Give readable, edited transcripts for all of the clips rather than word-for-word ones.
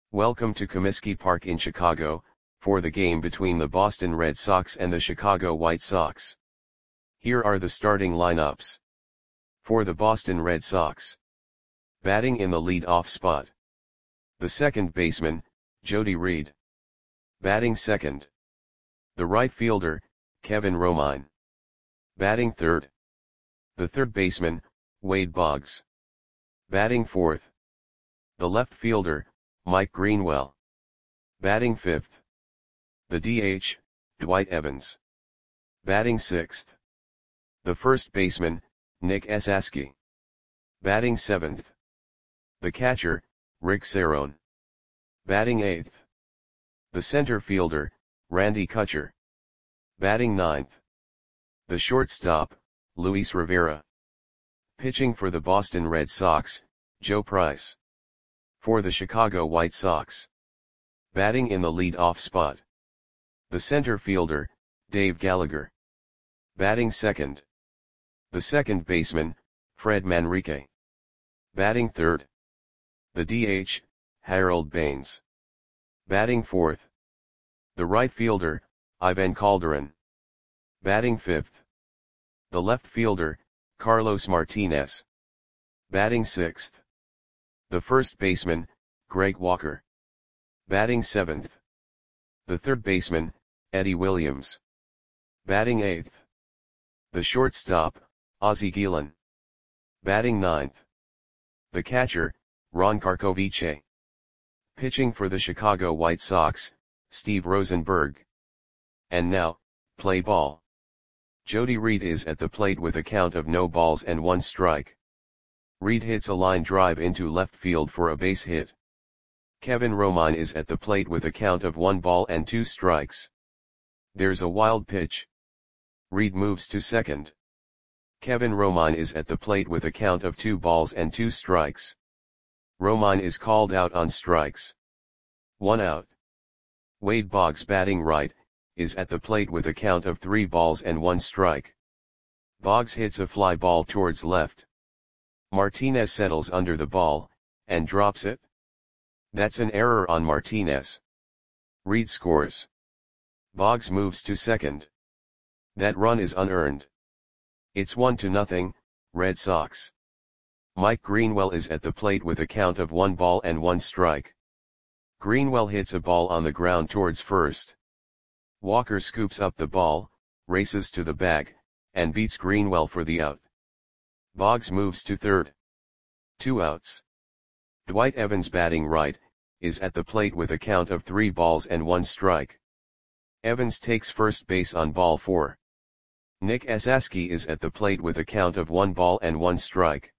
Welcome to Comiskey Park in Chicago, for the game between the Boston Red Sox and the Chicago White Sox. Here are the starting lineups. For the Boston Red Sox. Batting in the lead-off spot. The second baseman, Jody Reed. Batting second. The right fielder, Kevin Romine. Batting third. The third baseman, Wade Boggs. Batting fourth. The left fielder, Mike Greenwell. Batting fifth. The DH, Dwight Evans. Batting sixth. The first baseman, Nick Esasky. Batting seventh. The catcher, Rick Cerone. Batting eighth. The center fielder, Randy Kutcher. Batting ninth. The shortstop, Luis Rivera. Pitching for the Boston Red Sox, Joe Price. For the Chicago White Sox. Batting in the lead-off spot. The center fielder, Dave Gallagher. Batting second. The second baseman, Fred Manrique. Batting third. The DH, Harold Baines. Batting fourth. The right fielder, Ivan Calderon. Batting fifth. The left fielder, Carlos Martinez. Batting sixth. The first baseman, Greg Walker. Batting seventh. The third baseman, Eddie Williams. Batting eighth. The shortstop, Ozzie Guillen. Batting ninth. The catcher, Ron Karkovice. Pitching for the Chicago White Sox, Steve Rosenberg. And now, play ball. Jody Reed is at the plate with a count of no balls and one strike. Reed hits a line drive into left field for a base hit. Kevin Romine is at the plate with a count of 1 ball and 2 strikes. There's a wild pitch. Reed moves to second. Kevin Romine is at the plate with a count of 2 balls and 2 strikes. Romine is called out on strikes. 1 out. Wade Boggs, batting right, is at the plate with a count of 3 balls and 1 strike. Boggs hits a fly ball towards left. Martinez settles under the ball, and drops it. That's an error on Martinez. Reed scores. Boggs moves to second. That run is unearned. It's 1-0, Red Sox. Mike Greenwell is at the plate with a count of 1 ball and 1 strike. Greenwell hits a ball on the ground towards first. Walker scoops up the ball, races to the bag, and beats Greenwell for the out. Boggs moves to third. 2 outs. Dwight Evans, batting right, is at the plate with a count of 3 balls and 1 strike. Evans takes first base on ball 4. Nick Esasky is at the plate with a count of 1 ball and 1 strike.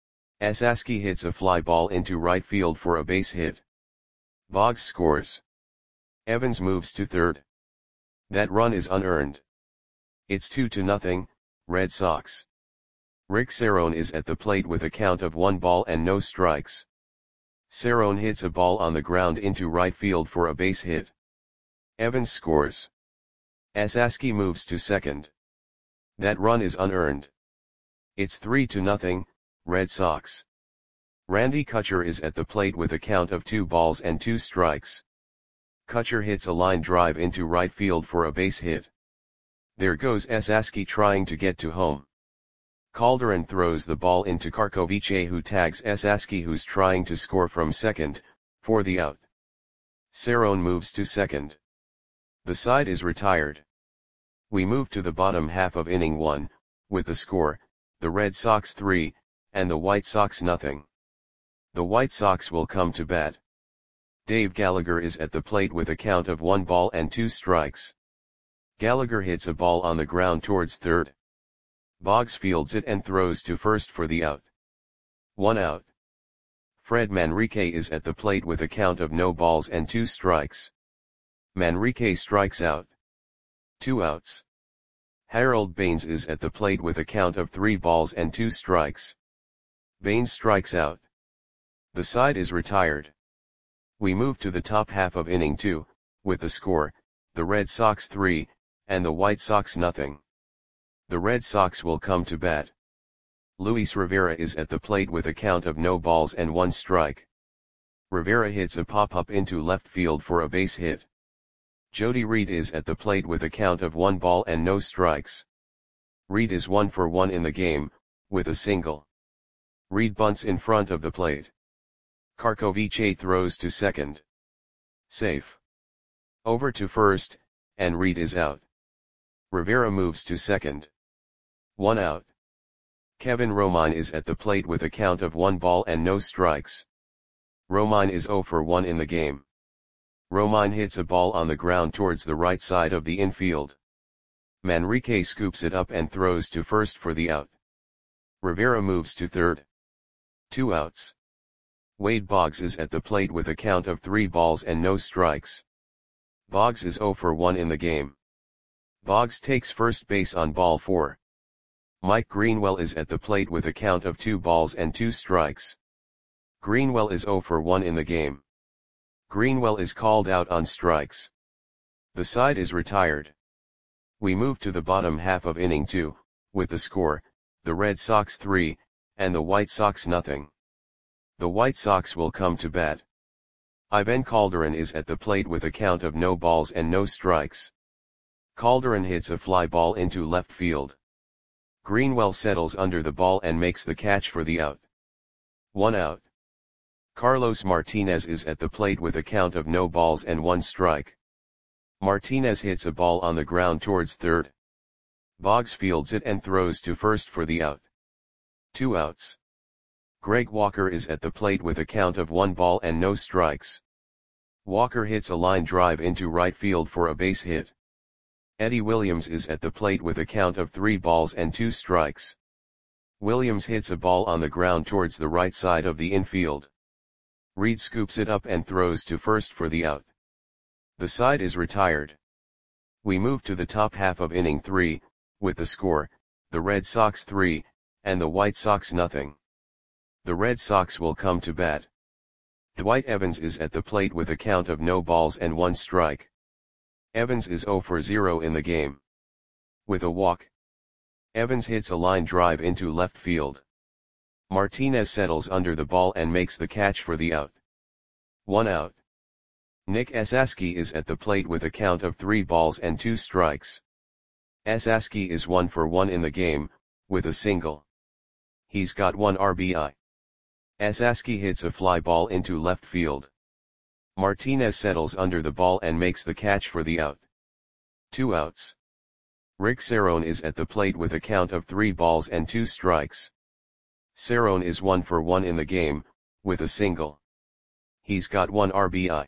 Esasky hits a fly ball into right field for a base hit. Boggs scores. Evans moves to third. That run is unearned. It's 2-0, Red Sox. Rick Cerone is at the plate with a count of 1 ball and no strikes. Cerone hits a ball on the ground into right field for a base hit. Evans scores. Esasky moves to second. That run is unearned. It's 3-0, Red Sox. Randy Kutcher is at the plate with a count of 2 balls and 2 strikes. Kutcher hits a line drive into right field for a base hit. There goes Esasky trying to get to home. Calderon throws the ball into Karkovice, who tags Esasky, who's trying to score from second, for the out. Cerone moves to second. The side is retired. We move to the bottom half of inning 1, with the score, the Red Sox 3, and the White Sox 0. The White Sox will come to bat. Dave Gallagher is at the plate with a count of 1 ball and 2 strikes. Gallagher hits a ball on the ground towards third. Boggs fields it and throws to first for the out. 1 out. Fred Manrique is at the plate with a count of no balls and 2 strikes. Manrique strikes out. 2 outs. Harold Baines is at the plate with a count of 3 balls and 2 strikes. Baines strikes out. The side is retired. We move to the top half of inning 2, with the score, the Red Sox 3, and the White Sox 0. The Red Sox will come to bat. Luis Rivera is at the plate with a count of no balls and 1 strike. Rivera hits a pop-up into left field for a base hit. Jody Reed is at the plate with a count of 1 ball and no strikes. Reed is 1 for 1 in the game, with a single. Reed bunts in front of the plate. Karkovice throws to second. Safe. Over to first, and Reed is out. Rivera moves to second. 1 out. Kevin Romine is at the plate with a count of 1 ball and no strikes. Romine is 0 for 1 in the game. Romine hits a ball on the ground towards the right side of the infield. Manrique scoops it up and throws to first for the out. Rivera moves to third. 2 outs. Wade Boggs is at the plate with a count of 3 balls and no strikes. Boggs is 0 for 1 in the game. Boggs takes first base on ball 4. Mike Greenwell is at the plate with a count of 2 balls and 2 strikes. Greenwell is 0 for 1 in the game. Greenwell is called out on strikes. The side is retired. We move to the bottom half of inning 2, with the score, the Red Sox 3, and the White Sox nothing. The White Sox will come to bat. Ivan Calderon is at the plate with a count of no balls and no strikes. Calderon hits a fly ball into left field. Greenwell settles under the ball and makes the catch for the out. 1 out. Carlos Martinez is at the plate with a count of no balls and 1 strike. Martinez hits a ball on the ground towards third. Boggs fields it and throws to first for the out. 2 outs. Greg Walker is at the plate with a count of 1 ball and no strikes. Walker hits a line drive into right field for a base hit. Eddie Williams is at the plate with a count of 3 balls and 2 strikes. Williams hits a ball on the ground towards the right side of the infield. Reed scoops it up and throws to first for the out. The side is retired. We move to the top half of inning 3, with the score, the Red Sox 3, and the White Sox nothing. The Red Sox will come to bat. Dwight Evans is at the plate with a count of no balls and 1 strike. Evans is 0 for 0 in the game. With a walk. Evans hits a line drive into left field. Martinez settles under the ball and makes the catch for the out. 1 out. Nick Esaski is at the plate with a count of 3 balls and 2 strikes. Esaski is 1 for 1 in the game, with a single. He's got 1 RBI. Esaski hits a fly ball into left field. Martinez settles under the ball and makes the catch for the out. 2 outs. Rick Cerrone is at the plate with a count of 3 balls and 2 strikes. Cerrone is 1 for 1 in the game, with a single. He's got 1 RBI.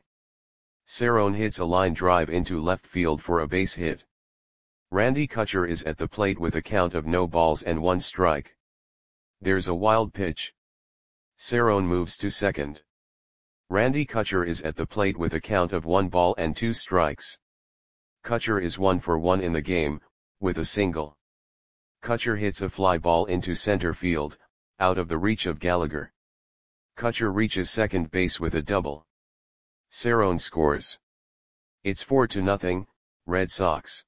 Cerrone hits a line drive into left field for a base hit. Randy Kutcher is at the plate with a count of no balls and 1 strike. There's a wild pitch. Cerrone moves to second. Randy Kutcher is at the plate with a count of 1 ball and 2 strikes. Kutcher is 1 for 1 in the game, with a single. Kutcher hits a fly ball into center field, out of the reach of Gallagher. Kutcher reaches second base with a double. Cerrone scores. It's 4-0, Red Sox.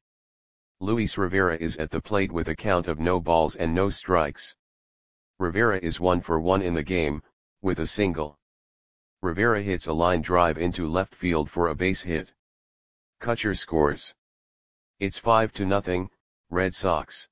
Luis Rivera is at the plate with a count of no balls and no strikes. Rivera is 1 for 1 in the game, with a single. Rivera hits a line drive into left field for a base hit. Kutcher scores. It's 5-0, Red Sox.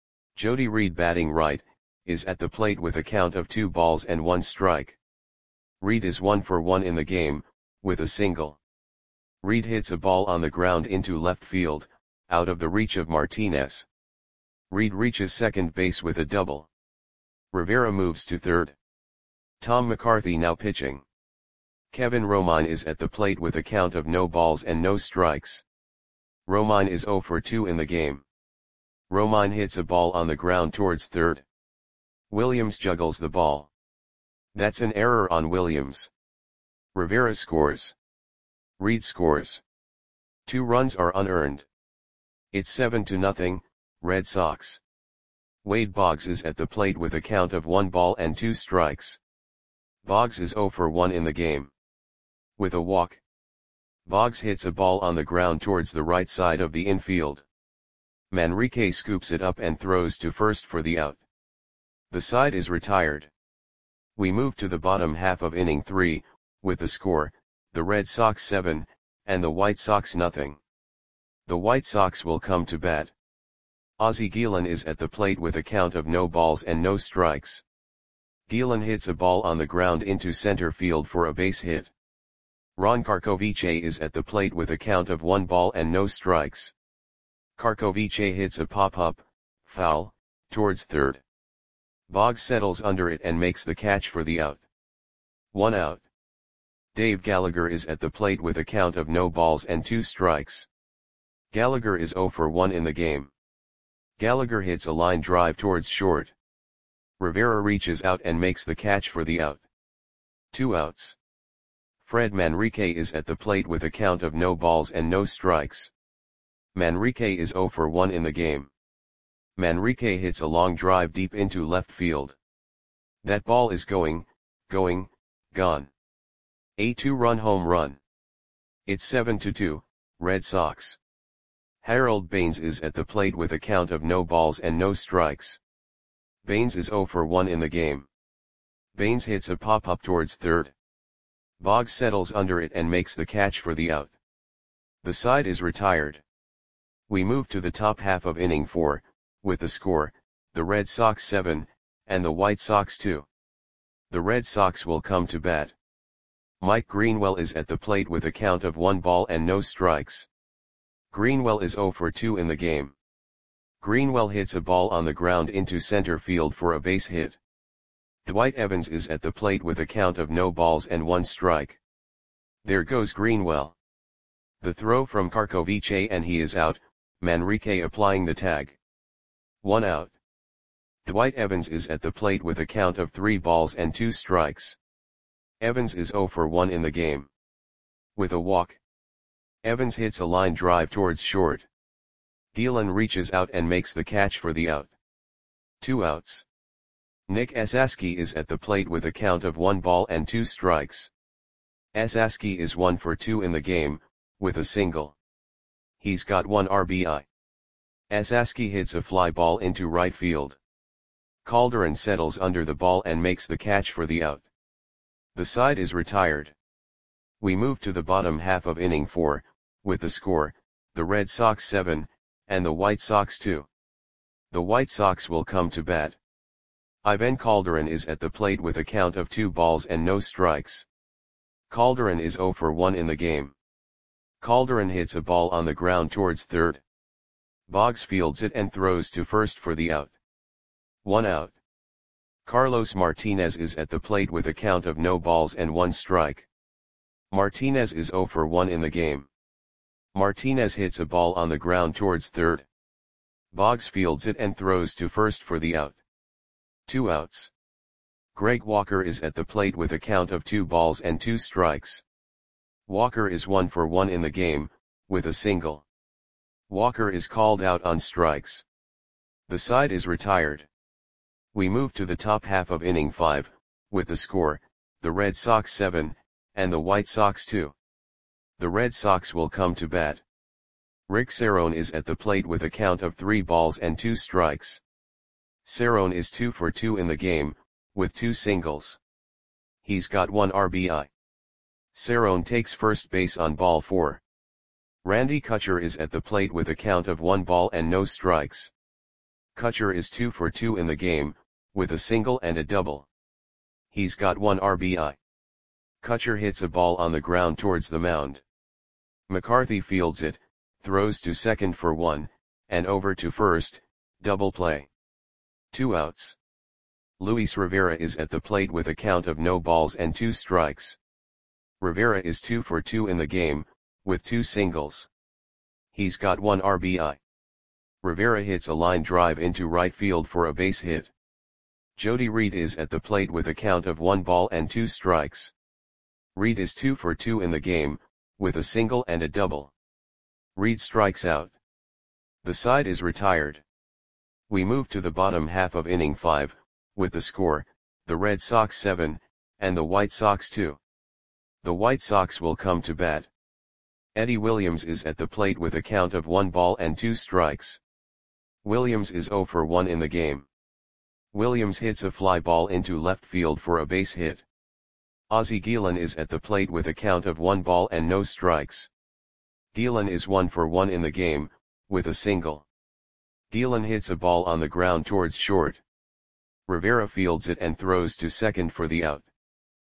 Jody Reed batting right, is at the plate with a count of 2 balls and 1 strike. Reed is 1 for 1 in the game, with a single. Reed hits a ball on the ground into left field, out of the reach of Martinez. Reed reaches second base with a double. Rivera moves to third. Tom McCarthy now pitching. Kevin Romine is at the plate with a count of no balls and no strikes. Romine is 0 for 2 in the game. Romine hits a ball on the ground towards third. Williams juggles the ball. That's an error on Williams. Rivera scores. Reed scores. 2 runs are unearned. It's 7-0, Red Sox. Wade Boggs is at the plate with a count of 1 ball and 2 strikes. Boggs is 0 for 1 in the game. With a walk. Boggs hits a ball on the ground towards the right side of the infield. Manrique scoops it up and throws to first for the out. The side is retired. We move to the bottom half of inning 3, with the score, the Red Sox 7, and the White Sox nothing. The White Sox will come to bat. Ozzie Guillen is at the plate with a count of no balls and no strikes. Guillen hits a ball on the ground into center field for a base hit. Ron Karkovice is at the plate with a count of 1 ball and no strikes. Karkovice hits a pop-up, foul, towards third. Boggs settles under it and makes the catch for the out. 1 out. Dave Gallagher is at the plate with a count of no balls and 2 strikes. Gallagher is 0 for 1 in the game. Gallagher hits a line drive towards short. Rivera reaches out and makes the catch for the out. 2 outs. Fred Manrique is at the plate with a count of no balls and no strikes. Manrique is 0 for 1 in the game. Manrique hits a long drive deep into left field. That ball is gone. A 2-run home run. It's 7-2, Red Sox. Harold Baines is at the plate with a count of no balls and no strikes. Baines is 0 for 1 in the game. Baines hits a pop-up towards third. Boggs settles under it and makes the catch for the out. The side is retired. We move to the top half of inning 4, with the score, the Red Sox 7, and the White Sox 2. The Red Sox will come to bat. Mike Greenwell is at the plate with a count of 1 ball and no strikes. Greenwell is 0 for 2 in the game. Greenwell hits a ball on the ground into center field for a base hit. Dwight Evans is at the plate with a count of no balls and 1 strike. There goes Greenwell. The throw from Karkovice and he is out, Manrique applying the tag. 1 out. Dwight Evans is at the plate with a count of 3 balls and 2 strikes. Evans is 0 for 1 in the game. With a walk. Evans hits a line drive towards short. Guillen reaches out and makes the catch for the out. 2 outs. Nick Esasky is at the plate with a count of 1 ball and 2 strikes. Esasky is 1 for 2 in the game, with a single. He's got 1 RBI. Esasky hits a fly ball into right field. Calderon settles under the ball and makes the catch for the out. The side is retired. We move to the bottom half of inning 4, with the score, the Red Sox 7, and the White Sox 2. The White Sox will come to bat. Ivan Calderon is at the plate with a count of 2 balls and no strikes. Calderon is 0 for 1 in the game. Calderon hits a ball on the ground towards third. Boggs fields it and throws to first for the out. 1 out. Carlos Martinez is at the plate with a count of no balls and 1 strike. Martinez is 0 for 1 in the game. Martinez hits a ball on the ground towards third. Boggs fields it and throws to first for the out. 2 outs. Greg Walker is at the plate with a count of 2 balls and 2 strikes. Walker is 1 for 1 in the game, with a single. Walker is called out on strikes. The side is retired. We move to the top half of inning 5, with the score, the Red Sox 7, and the White Sox 2. The Red Sox will come to bat. Rick Cerrone is at the plate with a count of 3 balls and 2 strikes. Cerrone is 2 for 2 in the game, with 2 singles. He's got 1 RBI. Cerrone takes first base on ball 4. Randy Kutcher is at the plate with a count of 1 ball and no strikes. Kutcher is 2 for 2 in the game, with a single and a double. He's got 1 RBI. Kutcher hits a ball on the ground towards the mound. McCarthy fields it, throws to second for 1, and over to first, double play. 2 outs. Luis Rivera is at the plate with a count of no balls and 2 strikes. Rivera is 2 for 2 in the game, with 2 singles. He's got 1 RBI. Rivera hits a line drive into right field for a base hit. Jody Reed is at the plate with a count of 1 ball and 2 strikes. Reed is 2 for 2 in the game, with a single and a double. Reed strikes out. The side is retired. We move to the bottom half of inning 5, with the score, the Red Sox 7, and the White Sox 2. The White Sox will come to bat. Eddie Williams is at the plate with a count of 1 ball and 2 strikes. Williams is 0 for 1 in the game. Williams hits a fly ball into left field for a base hit. Ozzie Guillen is at the plate with a count of 1 ball and no strikes. Guillen is 1 for 1 in the game, with a single. Guillen hits a ball on the ground towards short. Rivera fields it and throws to second for the out.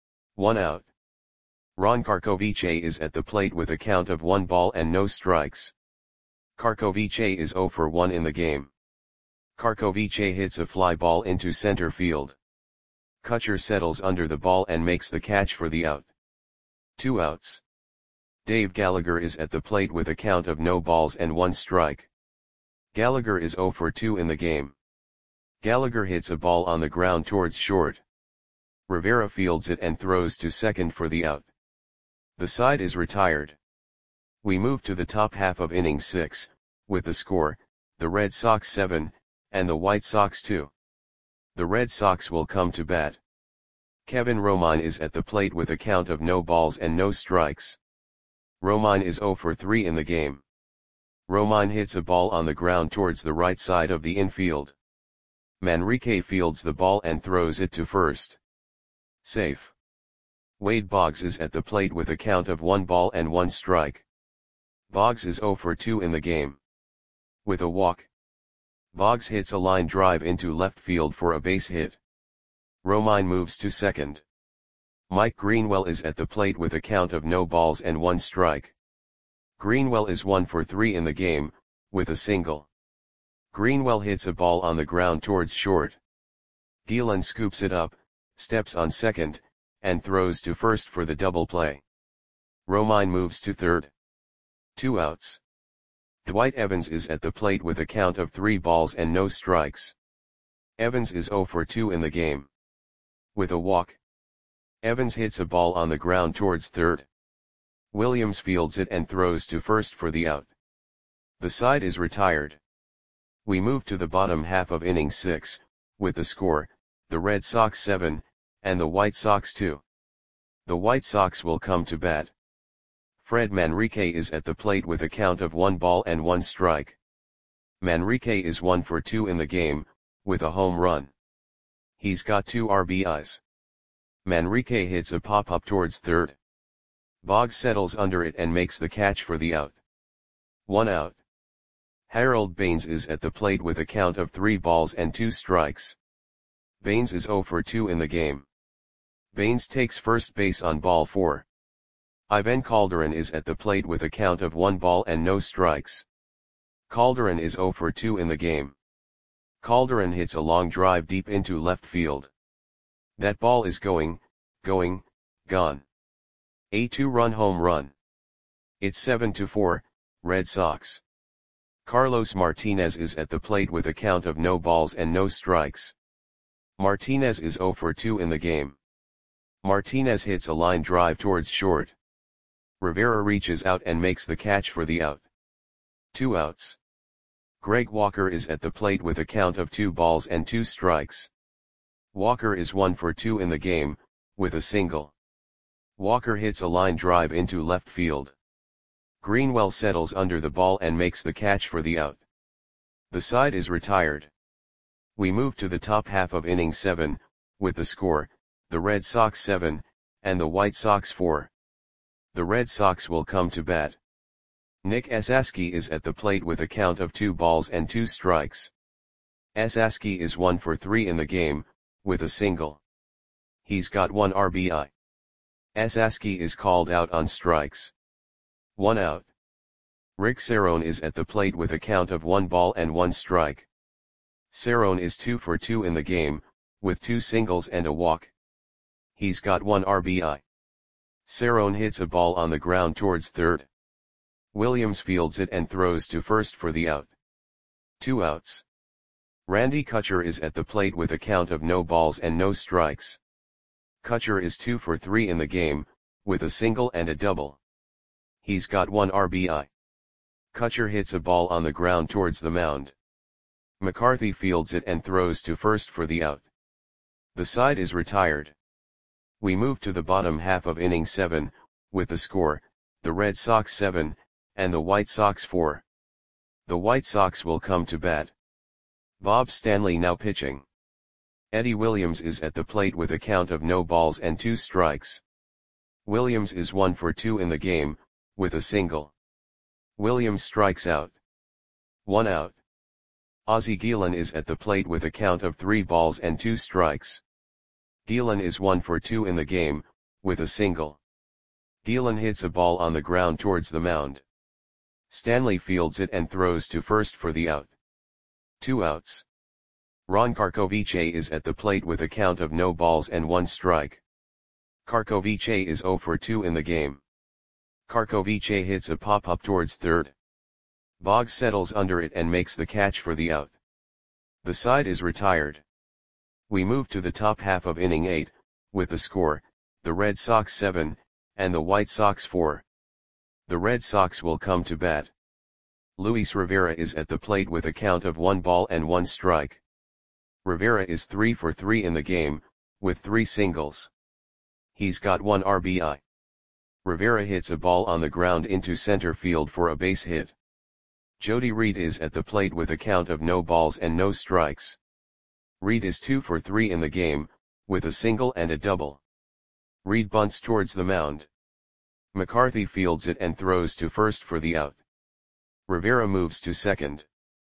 1 out. Ron Karkovice is at the plate with a count of 1 ball and no strikes. Karkovice is 0 for 1 in the game. Karkovice hits a fly ball into center field. Kutcher settles under the ball and makes the catch for the out. 2 outs. Dave Gallagher is at the plate with a count of no balls and 1 strike. Gallagher is 0 for 2 in the game. Gallagher hits a ball on the ground towards short. Rivera fields it and throws to second for the out. The side is retired. We move to the top half of inning 6, with the score, the Red Sox 7, and the White Sox 2. The Red Sox will come to bat. Kevin Romine is at the plate with a count of no balls and no strikes. Romine is 0 for 3 in the game. Romine hits a ball on the ground towards the right side of the infield. Manrique fields the ball and throws it to first. Safe. Wade Boggs is at the plate with a count of 1 ball and 1 strike. Boggs is 0 for 2 in the game. With a walk. Boggs hits a line drive into left field for a base hit. Romine moves to second. Mike Greenwell is at the plate with a count of no balls and 1 strike. Greenwell is 1 for 3 in the game, with a single. Greenwell hits a ball on the ground towards short. Guillen scoops it up, steps on second, and throws to first for the double play. Romine moves to third. 2 outs. Dwight Evans is at the plate with a count of 3 balls and no strikes. Evans is 0 for 2 in the game. With a walk. Evans hits a ball on the ground towards third. Williams fields it and throws to first for the out. The side is retired. We move to the bottom half of inning 6, with the score, the Red Sox 7, and the White Sox 2. The White Sox will come to bat. Fred Manrique is at the plate with a count of 1 ball and 1 strike. Manrique is 1 for 2 in the game, with a home run. He's got 2 RBIs. Manrique hits a pop-up towards third. Boggs settles under it and makes the catch for the out. 1 out. Harold Baines is at the plate with a count of 3 balls and 2 strikes. Baines is 0 for 2 in the game. Baines takes first base on ball 4. Ivan Calderon is at the plate with a count of 1 ball and no strikes. Calderon is 0 for 2 in the game. Calderon hits a long drive deep into left field. That ball is gone. A 2-run home run. It's 7-4, Red Sox. Carlos Martinez is at the plate with a count of no balls and no strikes. Martinez is 0 for 2 in the game. Martinez hits a line drive towards short. Rivera reaches out and makes the catch for the out. 2 outs. Greg Walker is at the plate with a count of 2 balls and 2 strikes. Walker is 1 for 2 in the game, with a single. Walker hits a line drive into left field. Greenwell settles under the ball and makes the catch for the out. The side is retired. We move to the top half of inning 7, with the score, the Red Sox 7, and the White Sox 4. The Red Sox will come to bat. Nick Esasky is at the plate with a count of 2 balls and 2 strikes. Esasky is 1 for 3 in the game, with a single. He's got 1 RBI. Esasky is called out on strikes. 1 out. Rick Cerrone is at the plate with a count of 1 ball and 1 strike. Cerrone is 2 for 2 in the game, with 2 singles and a walk. He's got 1 RBI. Cerrone hits a ball on the ground towards third. Williams fields it and throws to first for the out. 2 outs. Randy Kutcher is at the plate with a count of no balls and no strikes. Kutcher is 2 for 3 in the game, with a single and a double. He's got 1 RBI. Kutcher hits a ball on the ground towards the mound. McCarthy fields it and throws to first for the out. The side is retired. We move to the bottom half of inning 7, with the score, the Red Sox 7, and the White Sox 4. The White Sox will come to bat. Bob Stanley now pitching. Eddie Williams is at the plate with a count of no balls and 2 strikes. Williams is 1 for 2 in the game, with a single. Williams strikes out. 1 out. Ozzie Guillen is at the plate with a count of 3 balls and 2 strikes. Guillen is 1 for 2 in the game, with a single. Guillen hits a ball on the ground towards the mound. Stanley fields it and throws to first for the out. 2 outs. Ron Karkovice is at the plate with a count of no balls and 1 strike. Karkovice is 0 for 2 in the game. Karkovice hits a pop-up towards third. Boggs settles under it and makes the catch for the out. The side is retired. We move to the top half of inning 8, with the score, the Red Sox 7, and the White Sox 4. The Red Sox will come to bat. Luis Rivera is at the plate with a count of 1 ball and 1 strike. Rivera is 3 for 3 in the game, with 3 singles. He's got 1 RBI. Rivera hits a ball on the ground into center field for a base hit. Jody Reed is at the plate with a count of no balls and no strikes. Reed is 2 for 3 in the game, with a single and a double. Reed bunts towards the mound. McCarthy fields it and throws to first for the out. Rivera moves to second.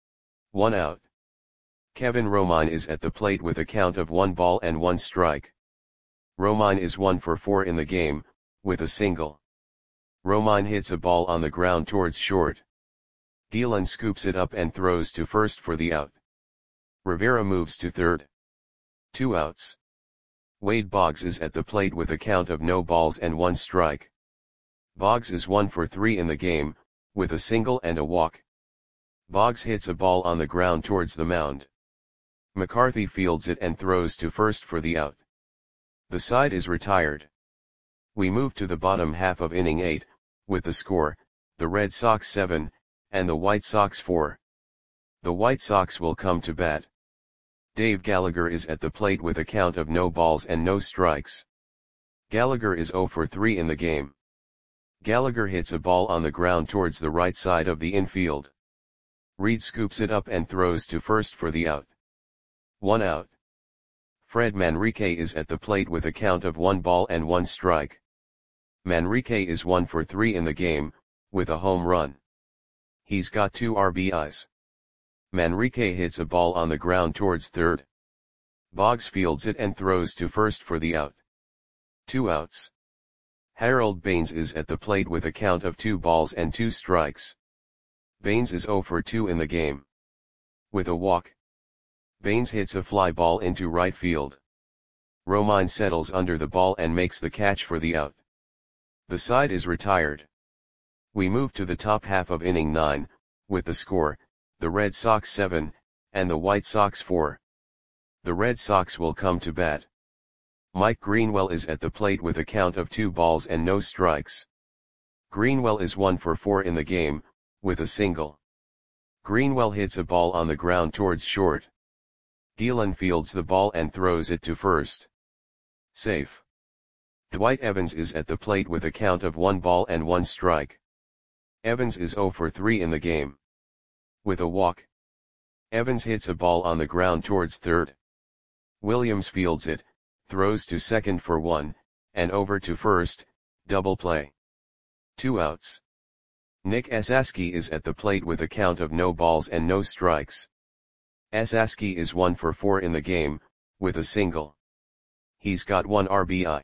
1 out. Kevin Romine is at the plate with a count of 1 ball and 1 strike. Romine is 1 for 4 in the game, with a single. Romine hits a ball on the ground towards short. Guillen scoops it up and throws to first for the out. Rivera moves to third. 2 outs. Wade Boggs is at the plate with a count of no balls and 1 strike. Boggs is 1 for 3 in the game, with a single and a walk. Boggs hits a ball on the ground towards the mound. McCarthy fields it and throws to first for the out. The side is retired. We move to the bottom half of inning 8, with the score, the Red Sox 7, and the White Sox 4. The White Sox will come to bat. Dave Gallagher is at the plate with a count of no balls and no strikes. Gallagher is 0 for 3 in the game. Gallagher hits a ball on the ground towards the right side of the infield. Reed scoops it up and throws to first for the out. 1 out. Fred Manrique is at the plate with a count of 1 ball and 1 strike. Manrique is 1 for 3 in the game, with a home run. He's got 2 RBIs. Manrique hits a ball on the ground towards third. Boggs fields it and throws to first for the out. 2 outs. Harold Baines is at the plate with a count of 2 balls and 2 strikes. Baines is 0 for 2 in the game. With a walk. Baines hits a fly ball into right field. Romine settles under the ball and makes the catch for the out. The side is retired. We move to the top half of inning 9, with the score, the Red Sox 7, and the White Sox 4. The Red Sox will come to bat. Mike Greenwell is at the plate with a count of 2 balls and no strikes. Greenwell is 1 for 4 in the game, with a single. Greenwell hits a ball on the ground towards short. Guillen fields the ball and throws it to first. Safe. Dwight Evans is at the plate with a count of 1 ball and 1 strike. Evans is 0 for 3 in the game. With a walk. Evans hits a ball on the ground towards third. Williams fields it, throws to second for 1, and over to first, double play. 2 outs. Nick Esaski is at the plate with a count of no balls and no strikes. Esaski is 1 for 4 in the game, with a single. He's got 1 RBI.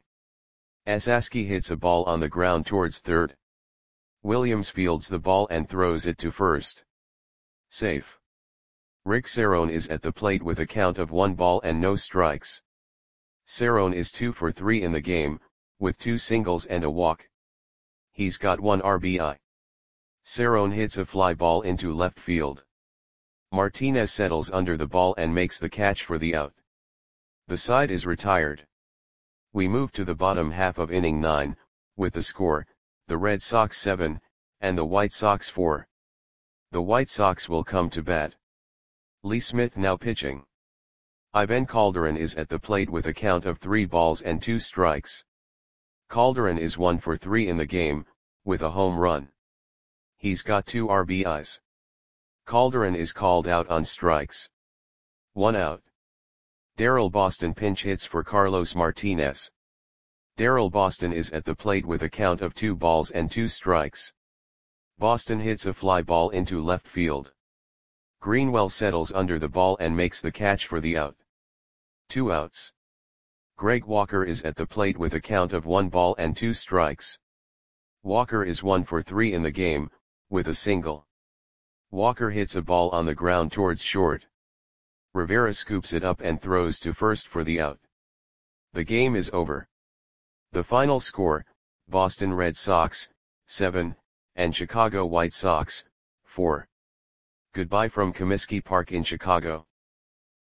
Esaski hits a ball on the ground towards third. Williams fields the ball and throws it to first. Safe. Rick Cerrone is at the plate with a count of 1 ball and no strikes. Cerrone is 2 for 3 in the game, with 2 singles and a walk. He's got 1 RBI. Cerrone hits a fly ball into left field. Martinez settles under the ball and makes the catch for the out. The side is retired. We move to the bottom half of inning 9, with the score, the Red Sox 7, and the White Sox 4. The White Sox will come to bat. Lee Smith now pitching. Ivan Calderon is at the plate with a count of 3 balls and 2 strikes. Calderon is 1 for 3 in the game, with a home run. He's got 2 RBIs. Calderon is called out on strikes. 1 out. Darrell Boston pinch hits for Carlos Martinez. Darryl Boston is at the plate with a count of 2 balls and 2 strikes. Boston hits a fly ball into left field. Greenwell settles under the ball and makes the catch for the out. 2 outs. Greg Walker is at the plate with a count of 1 ball and 2 strikes. Walker is 1 for 3 in the game, with a single. Walker hits a ball on the ground towards short. Rivera scoops it up and throws to first for the out. The game is over. The final score, Boston Red Sox, 7, and Chicago White Sox, 4. Goodbye from Comiskey Park in Chicago.